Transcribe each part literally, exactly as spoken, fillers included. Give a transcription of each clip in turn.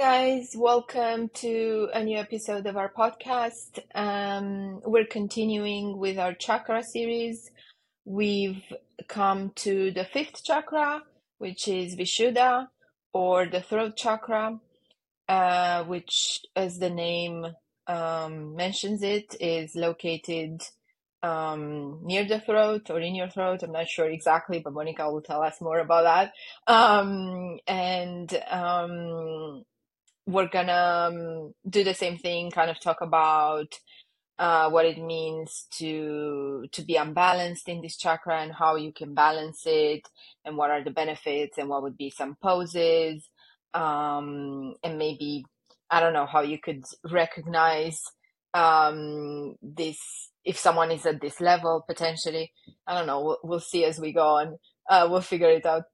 guys, welcome to a new episode of our podcast. Um, we're continuing with our chakra series. We've come to the fifth chakra, which is Vishuddha, or the throat chakra, uh, which, as the name um, mentions it, is located um, near the throat or in your throat. I'm not sure exactly, but Monica will tell us more about that. Um, and um, we're gonna um, do the same thing, kind of talk about uh, what it means to to be unbalanced in this chakra and how you can balance it, and what are the benefits, and what would be some poses, um, and maybe I don't know how you could recognize um, this if someone is at this level potentially. I don't know. We'll, we'll see as we go on. Uh, we'll figure it out.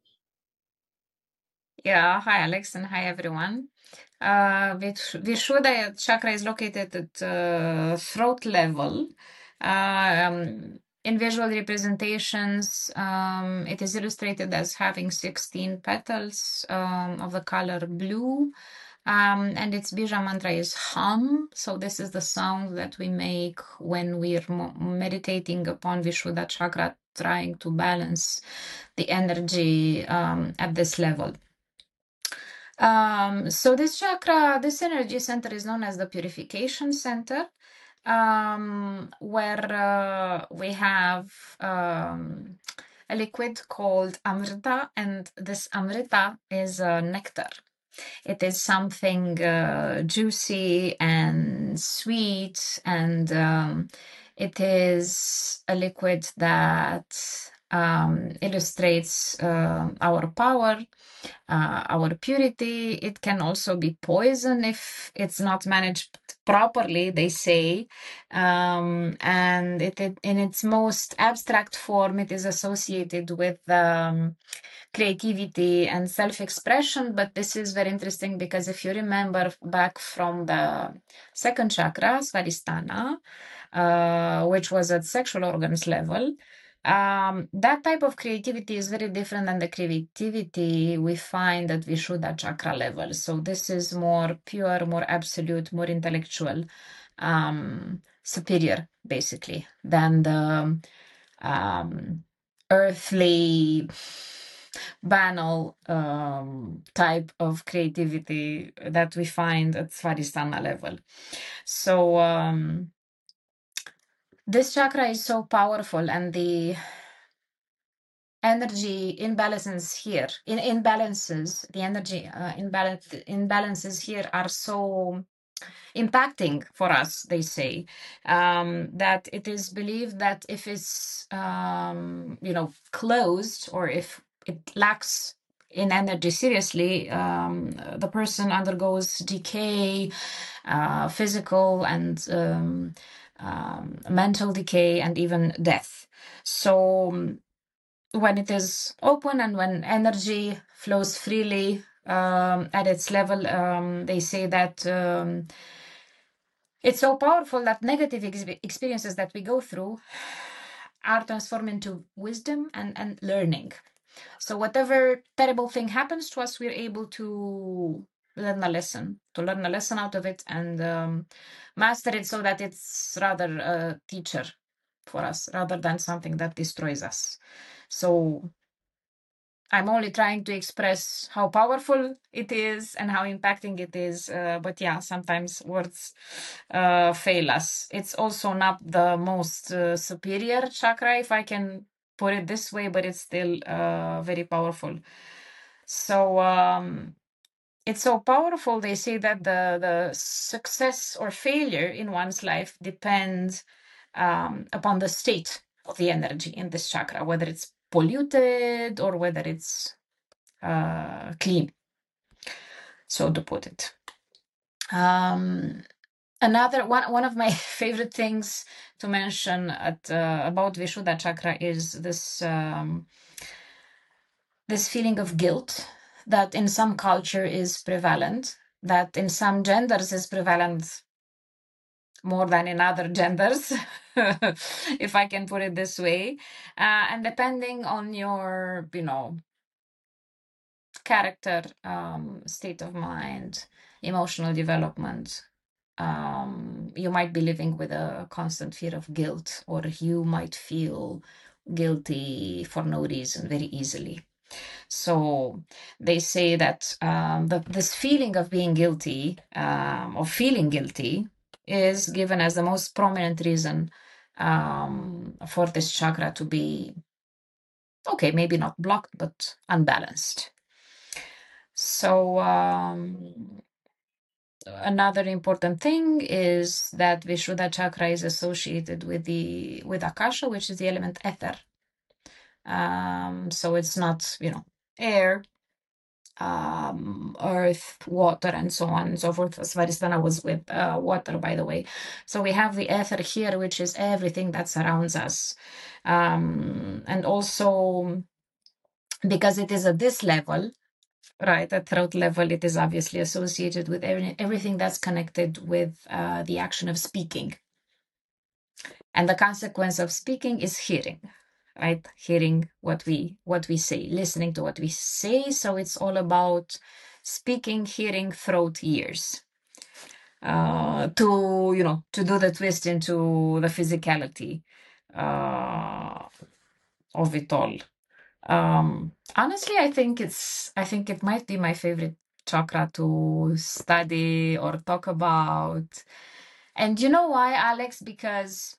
Yeah, hi Alex and hi everyone. Uh, Vish- Vishuddha chakra is located at uh, throat level. Um, in visual representations, um, it is illustrated as having sixteen petals um, of the color blue. Um, and its bija mantra is hum. So this is the sound that we make when we're mo- meditating upon Vishuddha chakra, trying to balance the energy um, at this level. Um, so this chakra, this energy center is known as the purification center, um, where uh, we have um, a liquid called amrita, and this amrita is uh, nectar. It is something uh, juicy and sweet, and um, it is a liquid that um, illustrates uh, our power, uh, our purity. It can also be poison if it's not managed properly, they say. Um, and it, it, in its most abstract form, it is associated with um, creativity and self-expression. But this is very interesting because if you remember back from the second chakra, Svadhisthana, uh, which was at sexual organs level, um, that type of creativity is very different than the creativity we find at Vishuddha chakra level. So this is more pure, more absolute, more intellectual, um, superior, basically, than the um, earthly, banal um, type of creativity that we find at Svadhisthana level. So um, this chakra is so powerful, and the energy imbalances here, in imbalances, the energy uh, imbalance imbalances here are so impacting for us, they say, um, that it is believed that if it's um, you know closed, or if it lacks in energy seriously, um, the person undergoes decay, uh, physical and um, um, mental decay, and even death. So um, when it is open and when energy flows freely um, at its level, um, they say that um, it's so powerful that negative ex- experiences that we go through are transformed into wisdom and, and learning. So whatever terrible thing happens to us, we're able to learn a lesson, to learn a lesson out of it, and um, master it so that it's rather a teacher for us rather than something that destroys us. So I'm only trying to express how powerful it is and how impacting it is. Uh, but yeah, sometimes words uh, fail us. It's also not the most uh, superior chakra, if I can put it this way, but it's still uh, very powerful. So um, it's so powerful. They say that the, the success or failure in one's life depends um, upon the state of the energy in this chakra, whether it's polluted or whether it's uh, clean, so to put it. Um, another one, one of my favorite things to mention at uh, about Vishuddha chakra is this um, this feeling of guilt that in some culture is prevalent, that in some genders is prevalent more than in other genders, if I can put it this way, uh, and depending on your, you know, character, um, state of mind, emotional development. Um, you might be living with a constant fear of guilt, or you might feel guilty for no reason very easily. So they say that um, the, this feeling of being guilty, um, or feeling guilty, is given as the most prominent reason um, for this chakra to be, okay, maybe not blocked, but unbalanced. So um, another important thing is that Vishuddha chakra is associated with the with Akasha, which is the element ether. Um, so it's not, you know, air, um, earth, water, and so on and so forth. Svaristana was with uh, water, by the way. So we have the ether here, which is everything that surrounds us. Um, and also, because it is at this level, right, at throat level, it is obviously associated with every, everything that's connected with uh, the action of speaking. And the consequence of speaking is hearing, right? Hearing what we what we say, listening to what we say. So it's all about speaking, hearing, throat, ears. Uh, to you know, to do the twist into the physicality uh, of it all. Um, honestly, I think it's I think it might be my favorite chakra to study or talk about. And you know why, Alex? Because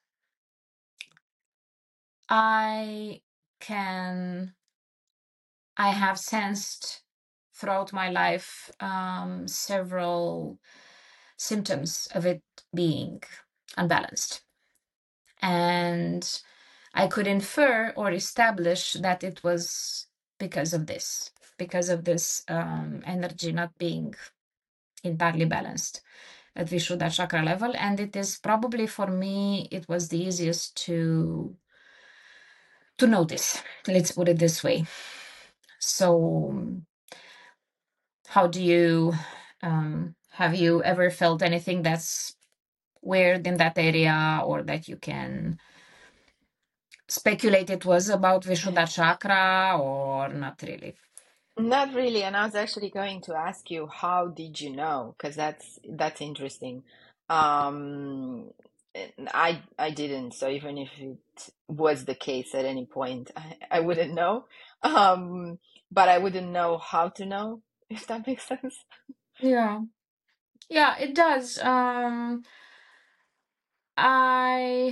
I can I have sensed throughout my life um, several symptoms of it being unbalanced. And I could infer or establish that it was because of this, because of this um, energy not being entirely balanced at Vishuddha chakra level. And it is probably, for me, it was the easiest to to notice. Let's put it this way. So how do you um, have you ever felt anything that's weird in that area, or that you can speculate it was about Vishuddha chakra, or not really? Not really, and I was actually going to ask you, how did you know? Because that's that's interesting. Um, and I I didn't, so even if it was the case at any point, I, I wouldn't know. Um, but I wouldn't know how to know, if that makes sense. Yeah, yeah, it does. Um, I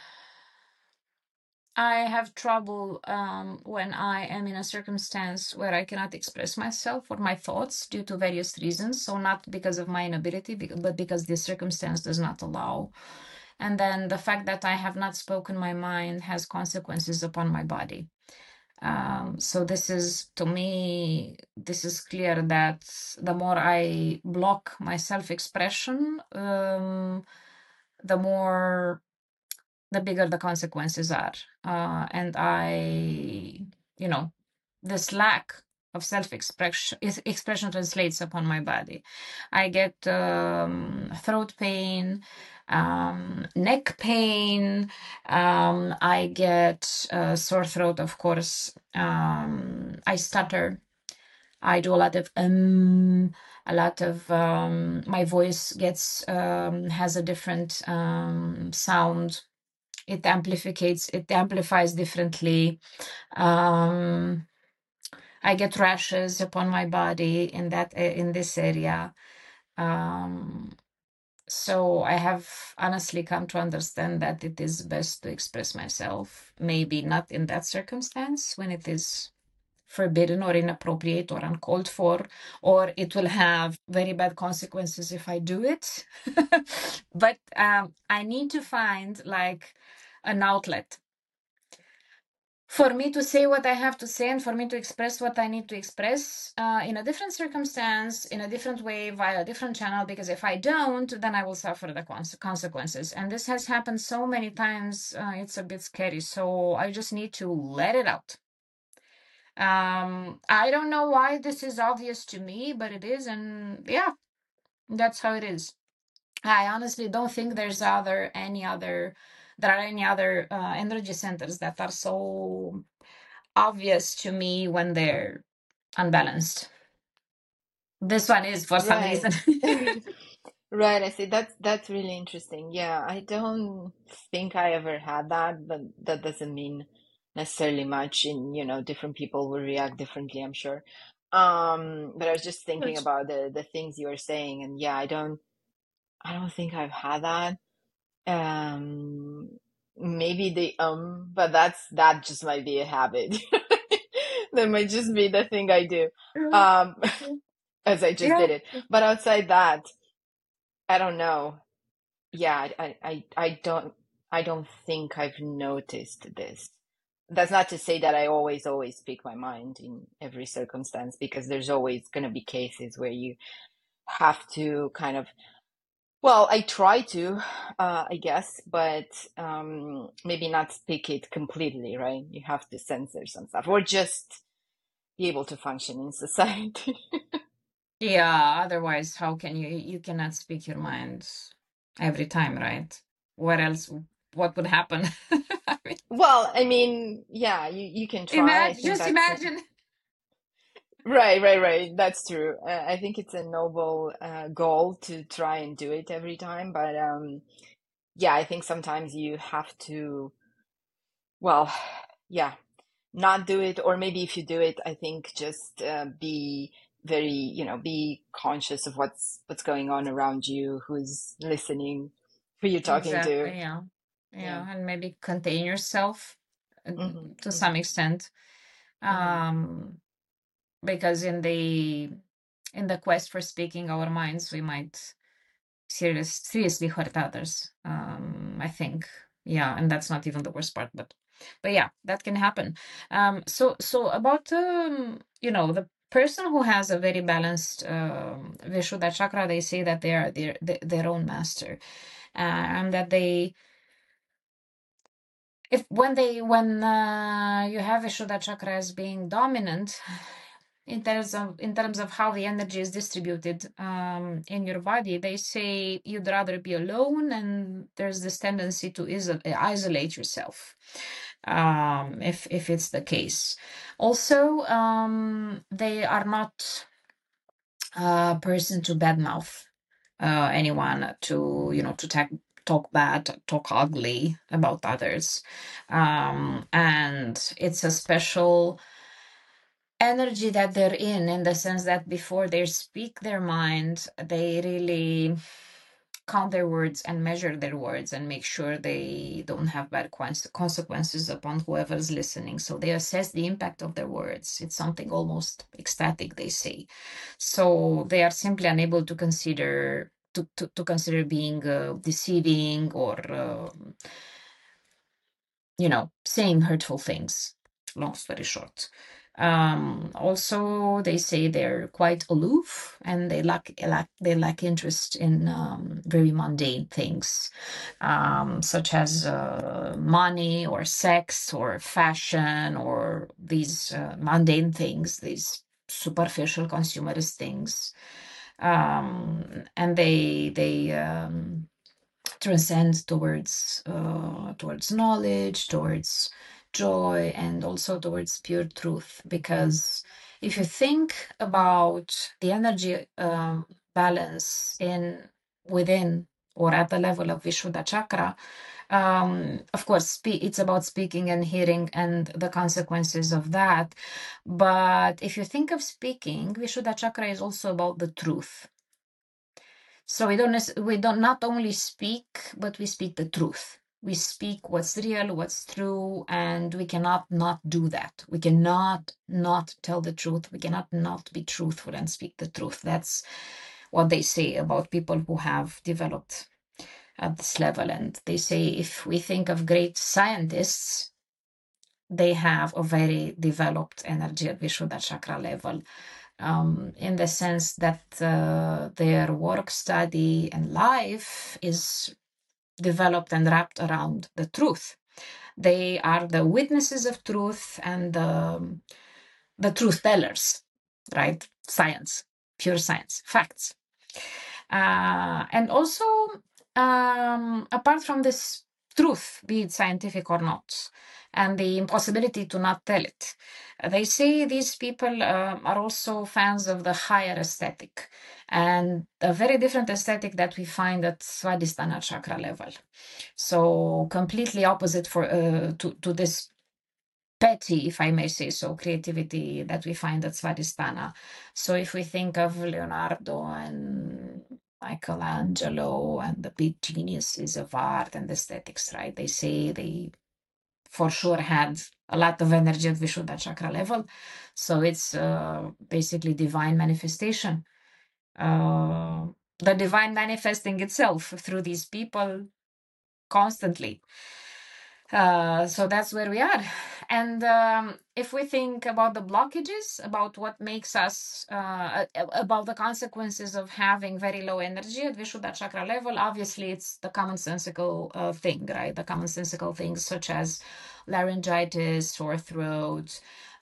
I have trouble um, when I am in a circumstance where I cannot express myself or my thoughts due to various reasons. So not because of my inability, bec- but because the circumstance does not allow. And then the fact that I have not spoken my mind has consequences upon my body. Um, so this is, to me, this is clear that the more I block my self-expression, um, the more, the bigger the consequences are. Uh, and I, you know, this lack of self-expression is expression translates upon my body. I get um, throat pain, um, neck pain. Um, I get uh, sore throat, of course. Um, I stutter. I do a lot of um, a lot of um, my voice gets um, has a different um, sound. It amplifies. It amplifies differently. Um, I get rashes upon my body in that in this area. Um, so I have honestly come to understand that it is best to express myself, maybe not in that circumstance when it is forbidden or inappropriate or uncalled for, or it will have very bad consequences if I do it. But um, I need to find like an outlet for me to say what I have to say and for me to express what I need to express uh, in a different circumstance, in a different way, via a different channel, because if I don't, then I will suffer the cons- consequences. And this has happened so many times, uh, it's a bit scary. So I just need to let it out. Um, I don't know why this is obvious to me, but it is. And yeah, that's how it is. I honestly don't think there's other any other there are any other uh, energy centers that are so obvious to me when they're unbalanced. This one is for some Right. reason. Right, I see. That's that's really interesting. Yeah, I don't think I ever had that, but that doesn't mean necessarily much. In, you know, different people will react differently, I'm sure. Um, but I was just thinking Which, about the the things you were saying, and yeah, I don't I don't think I've had that. Um, maybe the um, but that's that just might be a habit. That might just be the thing I do. Um, as I just yeah. did it. But outside that, I don't know. Yeah, I, I, I don't, I don't think I've noticed this. That's not to say that I always, always speak my mind in every circumstance, because there's always going to be cases where you have to kind of, well, I try to, uh, I guess, but um, maybe not speak it completely, right? You have to censor some stuff, or just be able to function in society. Yeah, otherwise, how can you? You cannot speak your mind every time, right? What else? What would happen? I mean, Well, I mean, yeah, you, you can try. I imagine, think just that's imagine. right, right, right. That's true. Uh, I think it's a noble uh, goal to try and do it every time, but um, yeah, I think sometimes you have to, well, yeah, not do it, or maybe if you do it, I think just uh, be very, you know, be conscious of what's what's going on around you, who's listening, who you're talking to. Exactly, yeah. Yeah. Yeah, and maybe contain yourself uh, Hmm. to some Hmm. extent. Hmm. Um, because in the in the quest for speaking our minds, we might serious, seriously hurt others. Um, I think, yeah, and that's not even the worst part, but but yeah, that can happen. Um, so so about um, you know, the person who has a very balanced um, Vishuddha chakra, they say that they are their their, their own master, uh, and that they if when they when uh, you have Vishuddha chakra as being dominant in terms of in terms of how the energy is distributed um, in your body, they say you'd rather be alone, and there's this tendency to iso- isolate yourself um, if if it's the case. Also, um, they are not a person to badmouth uh, anyone, to you know to talk talk bad, talk ugly about others, um, and it's a special energy that they're in in the sense that before they speak their mind, they really count their words and measure their words and make sure they don't have bad cons- consequences upon whoever's listening. So they assess the impact of their words. It's something almost ecstatic, they say. So they are simply unable to consider to, to, to consider being uh, deceiving or uh, you know saying hurtful things. Long story short. Um, also, they say they're quite aloof and they lack, lack they lack interest in um, very mundane things, um, such as uh, money or sex or fashion or these uh, mundane things, these superficial consumerist things. Um, and they they um, transcend towards uh, towards knowledge, towards joy, and also towards pure truth. Because if you think about the energy um, balance in within or at the level of Vishuddha chakra, um, of course, spe- it's about speaking and hearing and the consequences of that. But if you think of speaking, Vishuddha chakra is also about the truth. So we don't nec- we don't not only speak, but we speak the truth. We speak what's real, what's true, and we cannot not do that. We cannot not tell the truth. We cannot not be truthful and speak the truth. That's what they say about people who have developed at this level. And they say if we think of great scientists, they have a very developed energy at Vishuddha chakra level, um, in the sense that uh, their work, study, and life is developed and wrapped around the truth. They are the witnesses of truth and um, the truth tellers, right? Science, pure science, facts. Uh, and also, um, apart from this truth, be it scientific or not, and the impossibility to not tell it. They say these people uh, are also fans of the higher aesthetic, and a very different aesthetic that we find at Svadhisthana chakra level. So completely opposite for uh, to, to this petty, if I may say so, creativity that we find at Svadhisthana. So if we think of Leonardo and Michelangelo and the big geniuses of art and aesthetics, right? They say they for sure had a lot of energy at Vishuddha chakra level. So it's uh, basically divine manifestation. Uh, the divine manifesting itself through these people constantly. Uh, so that's where we are. And um, if we think about the blockages, about what makes us, uh, about the consequences of having very low energy at Vishuddha chakra level, obviously it's the commonsensical uh, thing, right? The commonsensical things such as laryngitis, sore throat,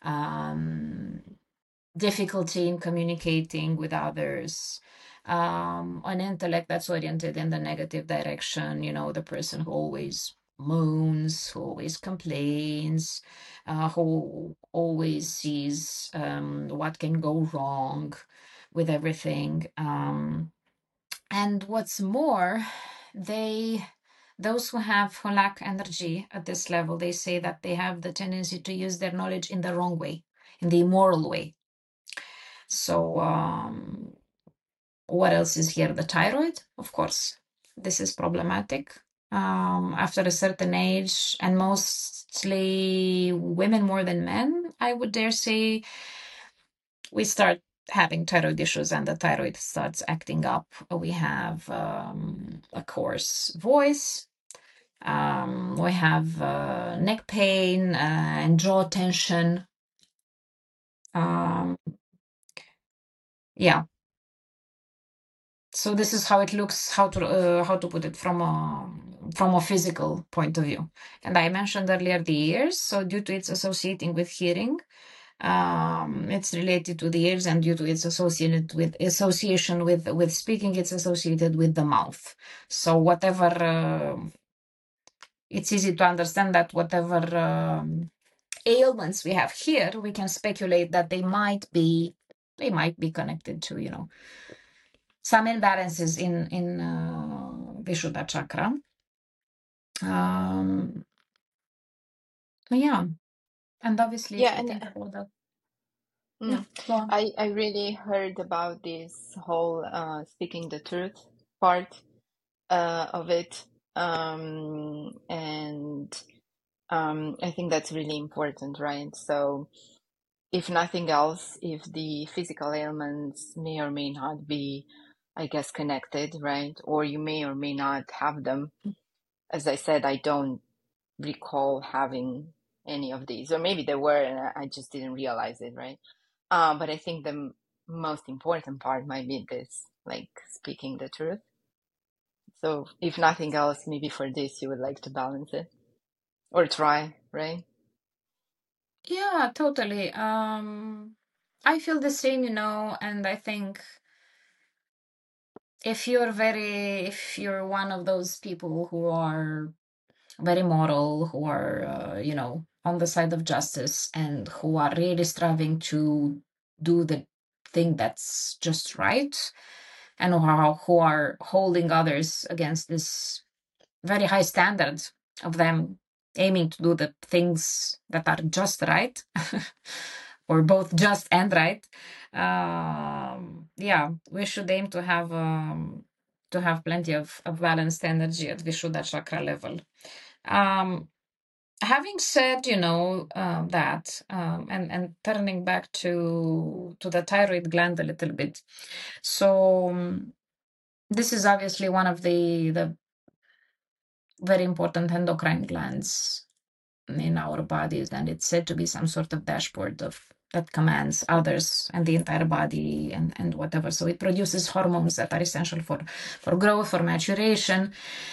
um, difficulty in communicating with others, um, an intellect that's oriented in the negative direction, you know, the person who always moans, who always complains, uh, who always sees um, what can go wrong with everything. Um, and what's more, they those who have who lack energy at this level, they say that they have the tendency to use their knowledge in the wrong way, in the immoral way. So um, what else is here? The thyroid, of course. This is problematic um, after a certain age, and mostly women more than men, I would dare say. We start having thyroid issues and the thyroid starts acting up. We have um, a coarse voice. Um, we have uh, neck pain uh, and jaw tension. Um, yeah. So this is how it looks, how to uh, how to put it from a from a physical point of view. And I mentioned earlier the ears. So due to its associating with hearing, um, it's related to the ears, and due to its associated with association with with speaking, it's associated with the mouth. So whatever, uh, it's easy to understand that whatever um, ailments we have here, we can speculate that they might be they might be connected to, you know, some imbalances in in uh, Vishuddha chakra. Um, yeah, and obviously, Yeah, if we and think about that, mm, yeah, go on. I I really heard about this whole uh, speaking the truth part uh, of it, um, and um, I think that's really important, right? So, if nothing else, if the physical ailments may or may not be, I guess, connected, right? Or you may or may not have them. As I said, I don't recall having any of these, or maybe there were and I just didn't realize it, right? Um, but I think the m- most important part might be this, like speaking the truth. So if nothing else, maybe for this you would like to balance it or try, right? Yeah, totally. Um, I feel the same, you know, and I think if you're very, if you're one of those people who are very moral, who are, uh, you know, on the side of justice and who are really striving to do the thing that's just right, and who are, who are holding others against this very high standard of them aiming to do the things that are just right, or both just and right. Um, yeah, we should aim to have um, to have plenty of, of balanced energy at Vishuddha chakra level. Um, having said, you know, uh, that, um, and and turning back to to the thyroid gland a little bit. So um, this is obviously one of the the very important endocrine glands in our bodies, and it's said to be some sort of dashboard of that commands others and the entire body and, and whatever. So it produces hormones that are essential for, for growth, for maturation.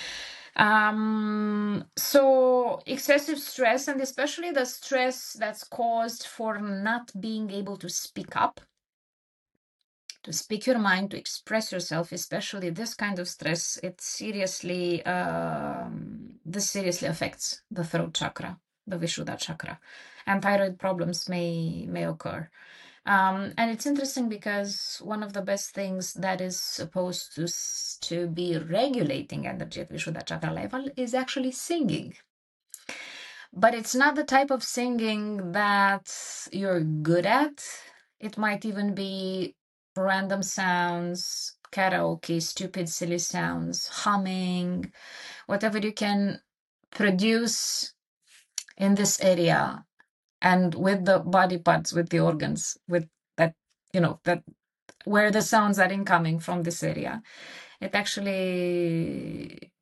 Um, so excessive stress, and especially the stress that's caused for not being able to speak up, to speak your mind, to express yourself, especially this kind of stress, it seriously, um, this seriously affects the throat chakra. the Vishuddha chakra, and thyroid problems may may occur. Um, and it's interesting because one of the best things that is supposed to to be regulating energy at Vishuddha chakra level is actually singing. But it's not the type of singing that you're good at. It might even be random sounds, karaoke, stupid, silly sounds, humming, whatever you can produce in this area and with the body parts, with the organs, with that, you know, that where the sounds are incoming from this area. It actually,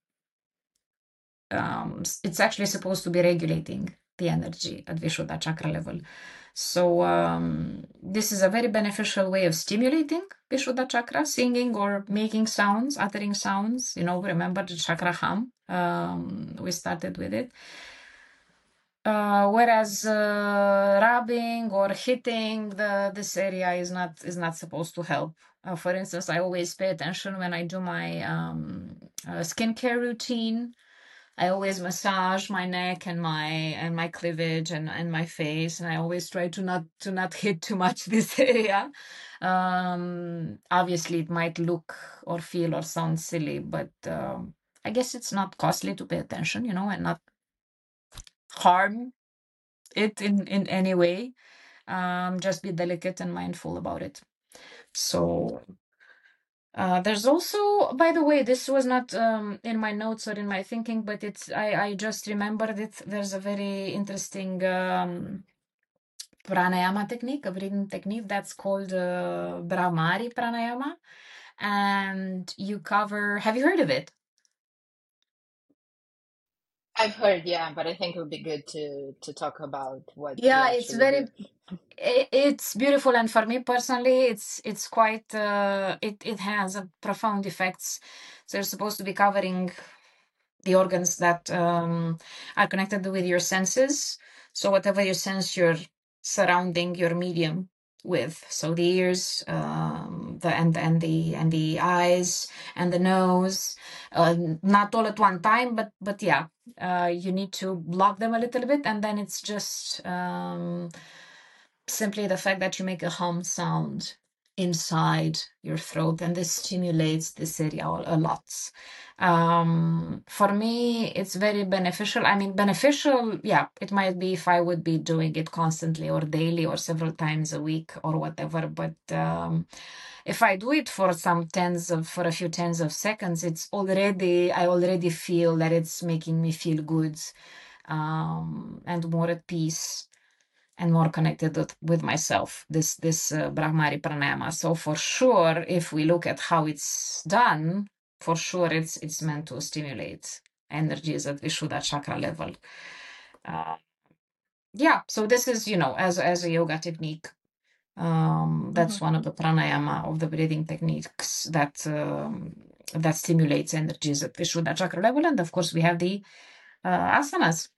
um, it's actually supposed to be regulating the energy at Vishuddha chakra level. So um, this is a very beneficial way of stimulating Vishuddha chakra, singing or making sounds, uttering sounds. You know, remember the chakra hum? Um, we started with it. Uh, whereas uh, rubbing or hitting the this area is not is not supposed to help. Uh, for instance, I always pay attention when I do my um, uh, skincare routine. I always massage my neck and my and my cleavage and, and my face, and I always try to not to not hit too much this area. Um, obviously, it might look or feel or sound silly, but um, I guess it's not costly to pay attention, you know, and not harm it in in any way. Um, just be delicate and mindful about it. So. Uh, there's also, by the way, this was not um, in my notes or in my thinking, but it's I, I just remembered it. There's a very interesting um, pranayama technique, a breathing technique that's called uh, Brahmari pranayama, and you cover. Have you heard of it? I've heard, yeah, but I think it would be good to to talk about what you Yeah, it's actually very do. it, it's beautiful, and for me personally, it's it's quite uh, it it has a profound effects. So you're supposed to be covering the organs that um, are connected with your senses. So whatever you sense you're surrounding your medium with, so the ears, um, the and and the and the eyes and the nose, uh, not all at one time, but but yeah, uh, you need to block them a little bit, and then it's just um, simply the fact that you make a hum sound inside your throat, and this stimulates this area a lot. Um, for me, it's very beneficial. I mean, beneficial, yeah, it might be if I would be doing it constantly or daily or several times a week or whatever. But um, if I do it for some tens of, for a few tens of seconds, it's already, I already feel that it's making me feel good um, and more at peace and more connected with, with myself, this this uh, Brahmari pranayama. So for sure, if we look at how it's done, for sure it's it's meant to stimulate energies at Vishuddha chakra level. Uh, yeah, so this is, you know, as as a yoga technique, um, that's Mm-hmm. one of the pranayama of the breathing techniques that um, that stimulates energies at Vishuddha chakra level. And of course, we have the uh, asanas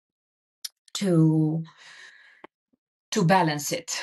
to to balance it.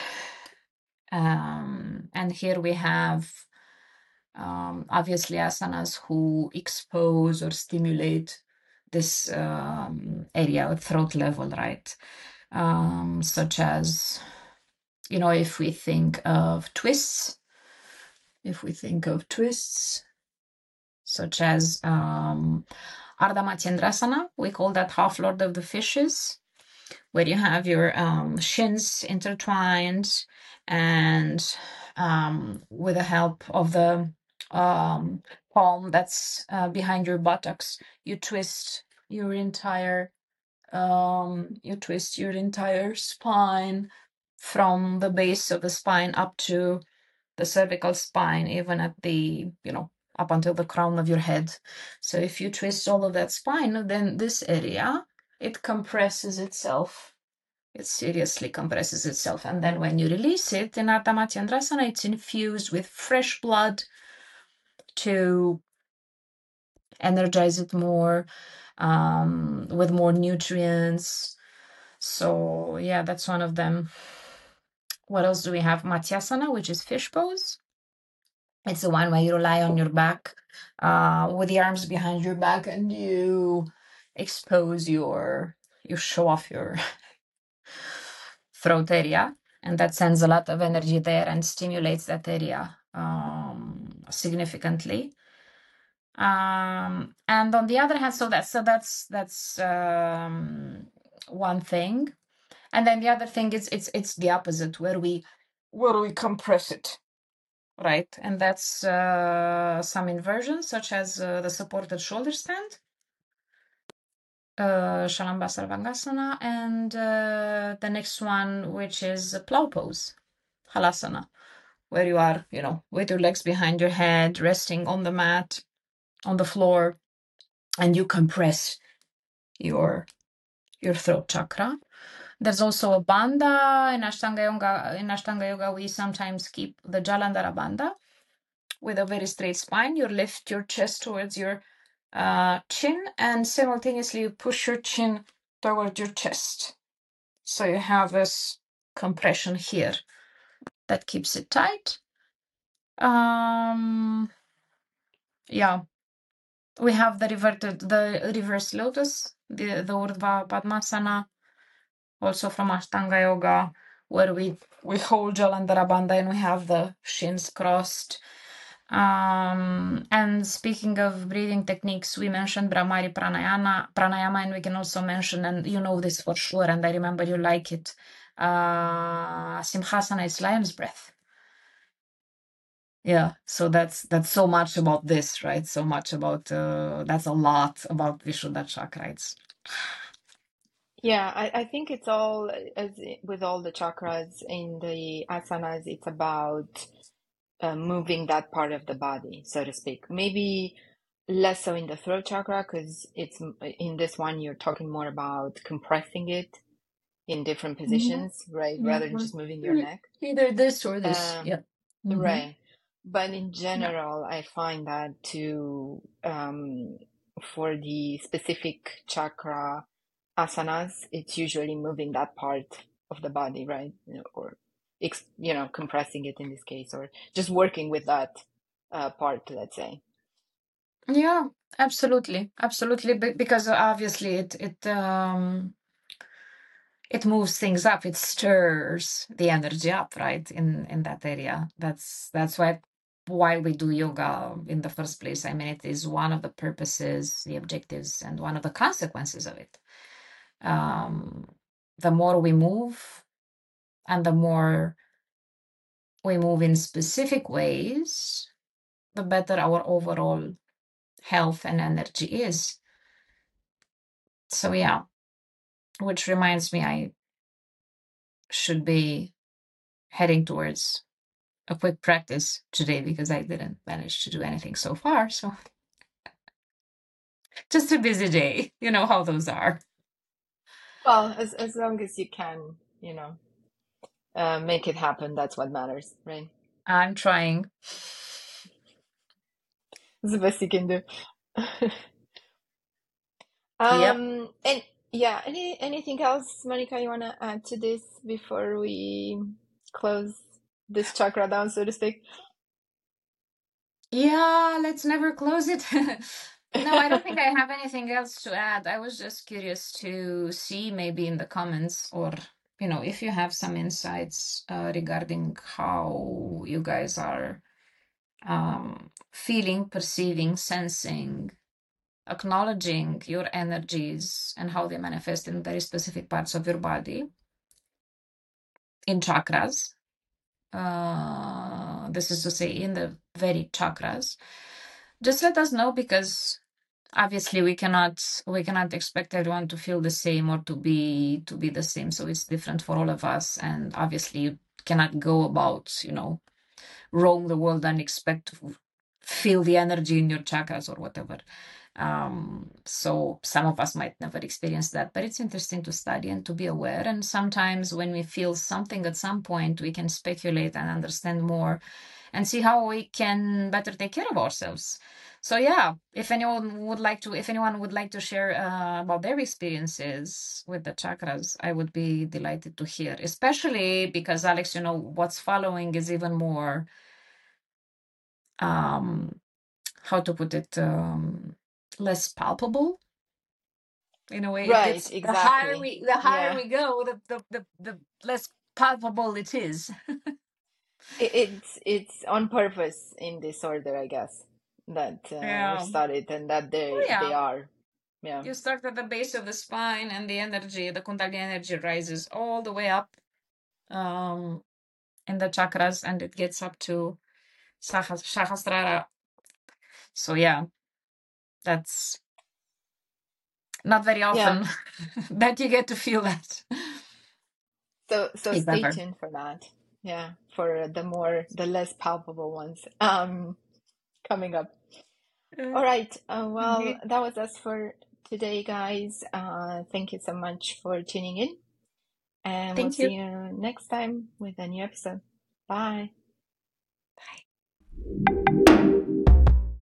Um, and here we have um, obviously asanas who expose or stimulate this um, area at throat level, right? Um, such as, you know, if we think of twists, if we think of twists, such as um, Ardha Matsyendrasana, we call that half Lord of the Fishes, where you have your um, shins intertwined and um, with the help of the um, palm that's uh, behind your buttocks, you twist your entire um, you twist your entire spine from the base of the spine up to the cervical spine, even at the, you know, up until the crown of your head. So if you twist all of that spine, then this area, it compresses itself. It seriously compresses itself. And then when you release it in Ardha Matsyendrasana, it's infused with fresh blood to energize it more, um, with more nutrients. So yeah, that's one of them. What else do we have? Matsyasana, which is fish pose. It's the one where you lie on your back uh, with the arms behind your back and you expose your you show off your throat area, and that sends a lot of energy there and stimulates that area um, significantly. Um, and on the other hand, so that's so that's that's um, one thing, and then the other thing is it's it's the opposite where we where we compress it, right? And that's uh, some inversions such as uh, the supported shoulder stand, uh, Shalamba Sarvangasana, and uh, the next one, which is plow pose, Halasana, where you are, you know, with your legs behind your head, resting on the mat, on the floor, and you compress your your throat chakra. There's also a bandha in Ashtanga Yoga. In Ashtanga Yoga, we sometimes keep the Jalandhara bandha with a very straight spine. You lift your chest towards your uh, chin, and simultaneously you push your chin towards your chest. So you have this compression here that keeps it tight. Um, yeah, we have the reverted, the reverse lotus, the the Urdhva Padmasana, also from Ashtanga Yoga, where we we hold Jalandhara bandha and we have the shins crossed. Um, and speaking of breathing techniques, we mentioned Brahmari Pranayama, Pranayama, and we can also mention, and you know this for sure, and I remember you like it, uh, Simhasana is lion's breath. Yeah, so that's that's so much about this, right? So much about, uh, that's a lot about Vishuddha chakra. It's Yeah, I, I think it's all, as with all the chakras in the asanas, it's about uh, moving that part of the body, so to speak. Maybe less so in the throat chakra, because it's in this one you're talking more about compressing it in different positions, right? yeah, Rather than just moving your neck. either this or this. Um, Yeah. Mhm. right. But in Yeah. general, I find that to um, for the specific chakra asanas, it's usually moving that part of the body, right? You know, or ex you know, compressing it in this case, or just working with that uh, part, let's say. Yeah, absolutely, absolutely. Be- Because obviously it it um it moves things up. It stirs the energy up, right? In in that area. That's that's why why we do yoga in the first place. I mean, it is one of the purposes, the objectives, and one of the consequences of it. Um, the more we move, and the more we move in specific ways, the better our overall health and energy is. So yeah, which reminds me, I should be heading towards a quick practice today because I didn't manage to do anything so far. So just a busy day. You know how those are. Well, as as long as you can, you know, uh, make it happen, that's what matters, right? I'm trying. It's the best you can do. Yep. Um, and yeah, any anything else, Monica, you want to add to this before we close this chakra down, so to speak? Yeah, let's never close it. No, I don't think I have anything else to add. I was just curious to see maybe in the comments, or, you know, if you have some insights uh, regarding how you guys are um, feeling, perceiving, sensing, acknowledging your energies and how they manifest in very specific parts of your body in chakras. Uh, this is to say, in the very chakras. Just let us know, because obviously we cannot we cannot expect everyone to feel the same or to be to be the same. So it's different for all of us, and obviously you cannot go about, you know, roam the world and expect to feel the energy in your chakras or whatever. Um, so some of us might never experience that, but it's interesting to study and to be aware. And sometimes when we feel something at some point, we can speculate and understand more and see how we can better take care of ourselves. So yeah, if anyone would like to, if anyone would like to share uh, about their experiences with the chakras, I would be delighted to hear, especially because, Alex, you know, what's following is even more, um, how to put it, um, less palpable. In a way, it Right, gets the higher exactly. we the higher Yeah. we go, the the the, the less palpable it is. It, it's it's on purpose in this order, I guess, that uh, we Yeah. started and that Oh they they yeah. are. Yeah. You start at the base of the spine, and the energy, the Kundalini energy, rises all the way up um, in the chakras, and it gets up to Sahas- Sahasrara. So yeah, that's not very Yeah. often that you get to feel that. So so If stay ever. tuned for that. Yeah, for the more the less palpable ones um coming up. Uh, All right. Uh, well, indeed. that was us for today, guys. Uh, thank you so much for tuning in, and we'll Thank see you. you next time with a new episode. Bye.